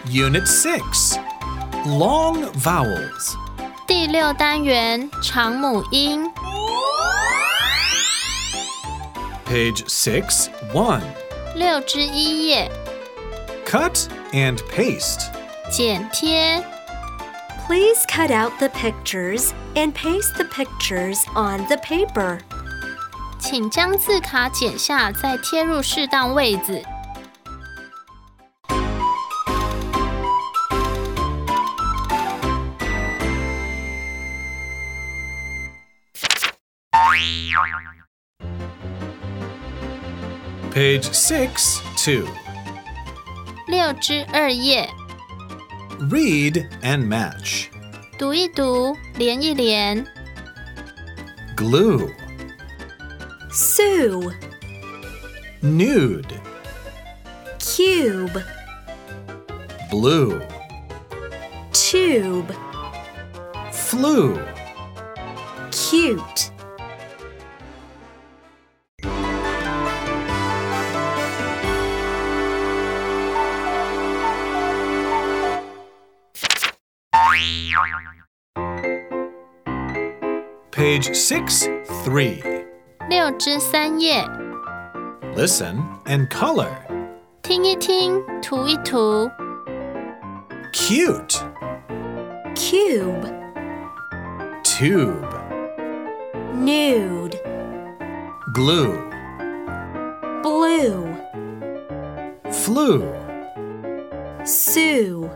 Unit 6 Long Vowels 第6单元长母音 Page 6, 1 6之1页 Cut and paste 剪贴 Please cut out the pictures and paste the pictures on the paper. 请将字卡剪下再贴入适当位置 Page 6, 2 6之2页 Read and match 读一读连一连 Glue Sue, Nude cube, Blue tube, Flew cute. Page 6, 3 6之3页 Listen and color 听一听涂一涂 Cute Cube, Tube nude, Glue blue, Flew Sue.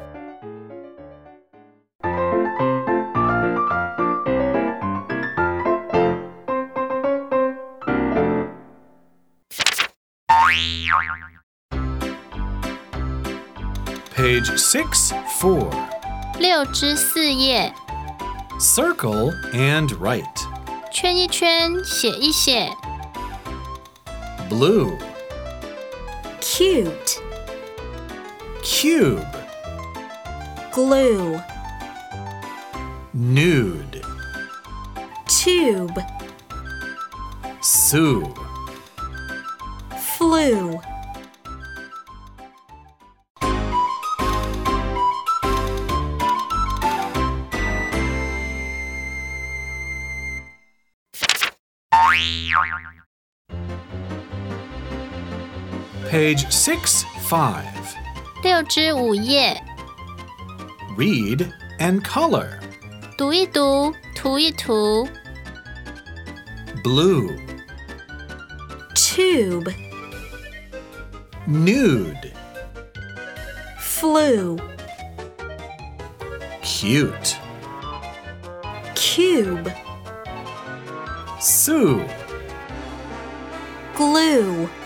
Page 6, 4 6之4页 Circle and write 圈一圈写一写 Blue Cute, Cube glue, Nude tube, Sue flew. Page 6, 5 6之5页 Read and color 读一读涂一涂 Blue Tube, Nude flew, Cute cube, Sue glue.